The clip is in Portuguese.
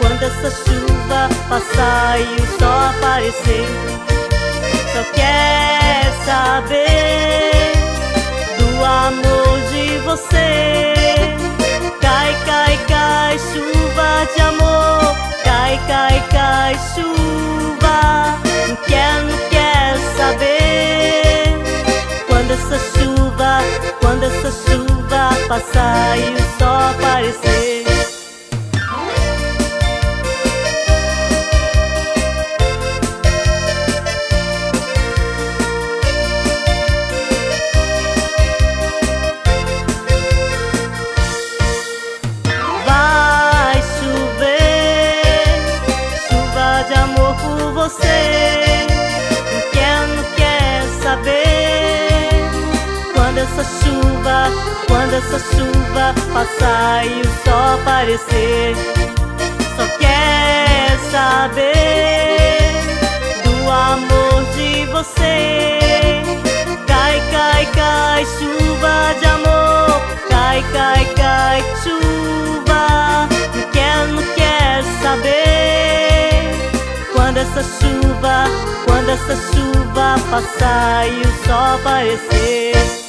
quando essa chuva passar e o sol aparecer. Só quer saber do amor de você. Cai, cai, cai, chuva de amor. Cai, cai, cai, chuva. Não quer saber quando essa chuva passar e o sol aparecer. Vai chover, chuva de amor por você. Não quer saber quando essa chuva passar e o sol aparecer. Só quer saber do amor de você. Cai, cai, cai, chuva de amor. Cai, cai, cai, chuva. Não quer saber quando essa chuva passar e o sol aparecer.